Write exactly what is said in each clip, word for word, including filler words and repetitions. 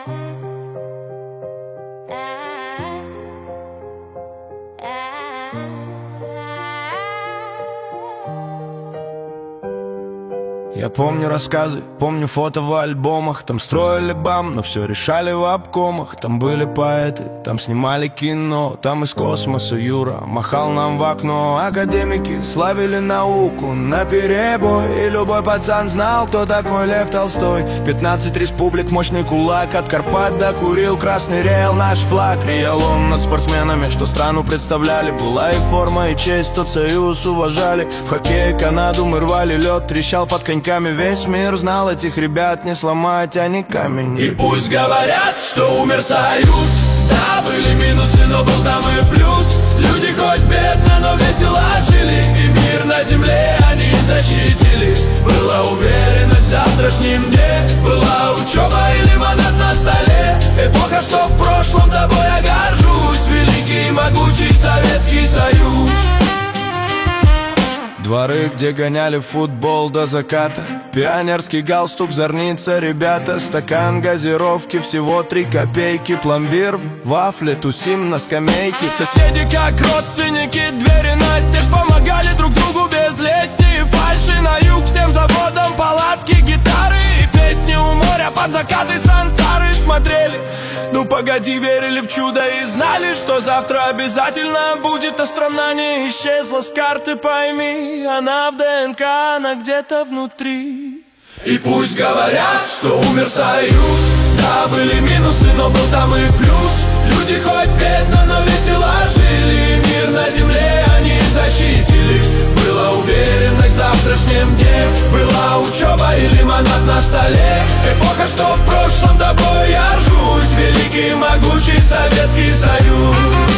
Я помню рассказы, помню фото в альбомах. Там строили бам, но все решали в обкомах. Там были поэты, там снимали кино. Там из космоса Юра махал нам в окно. Академики славили науку наперебой, и любой пацан знал, кто такой Лев Толстой. Пятнадцать республик, мощный кулак, от Карпат до Курил. Красный реял наш флаг, реял он над спортсменами, что страну представляли. Была и форма, и честь, тот союз уважали. В хоккее Канаду мы рвали лед, трещал под коньками. Весь мир знал этих ребят, не сломать они камень. И пусть говорят, что умер союз. Да, были минусы, но был там и плюс. Люди хоть бедно, но весело жили, и мир на земле они защитили. Была уверенность в завтрашнем дне, была учеба и лимонад на столе. Эпоха, что в прошлом, тобой я горжусь. Великий и могучий Советский Союз. Дворы, где гоняли футбол до заката, пионерский галстук, зорница, ребята. Стакан газировки, всего три копейки. Пломбир, вафли, тусим на скамейке. Соседи как родственники, двери настежь, помогали друг другу без лести и фальши. На юг всем заводам палатки, гитары и песни у моря под закаты сансары смотрели. Ну погоди, верили в чудо и знали, что завтра обязательно будет. А страна не исчезла с карты, пойми, она в ДНК, она где-то внутри. И пусть говорят, что умер союз. Да, были минусы, но был там и плюс. Люди хоть бедно, но весело жили, мир на земле они защитили. Была уверенность в завтрашнем дне, была учеба и лимонад на столе. Эпоха, что в прошлом, тобой я ржусь. Великий и могучий Советский Союз.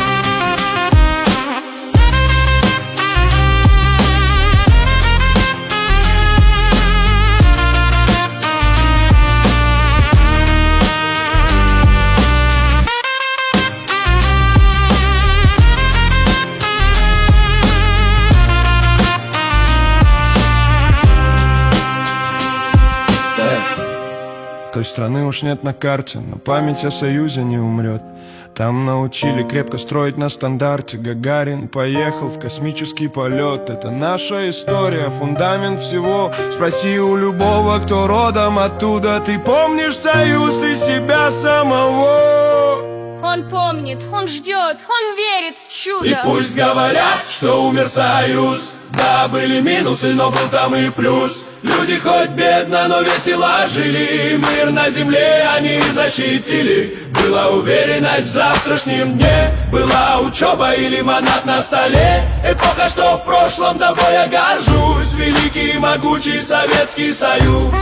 Той страны уж нет на карте, но память о Союзе не умрет. Там научили крепко строить на стандарте. Гагарин поехал в космический полет. Это наша история, фундамент всего. Спроси у любого, кто родом оттуда. Ты помнишь Союз и себя самого? Он помнит, он ждет, он верит в чудо. И пусть говорят, что умер Союз. Да, были минусы, но был там и плюс. Люди хоть бедно, но весело жили, мир на земле они защитили. Была уверенность в завтрашнем дне, была учеба и лимонад на столе. Эпоха, что в прошлом, тобой я горжусь. Великий и могучий Советский Союз.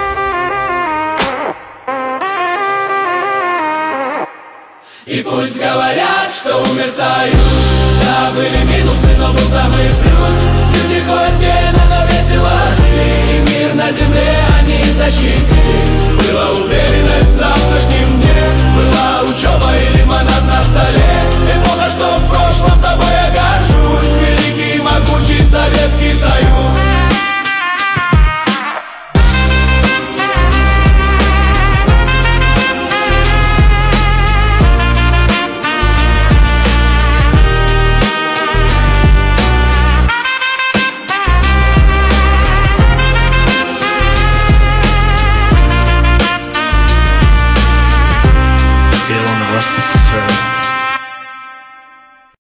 И пусть говорят, что умер союз. Да, были минусы, но был там и плюс. Люди хоть бедно, но весело жили, и мир на земле они защитили. Была уверенность в завтрашнем дне, была учеба и лимонад на столе. Эпоха, что в прошлом, тобой я горжусь. Великий и могучий Советский Союз. Сделано в СССР.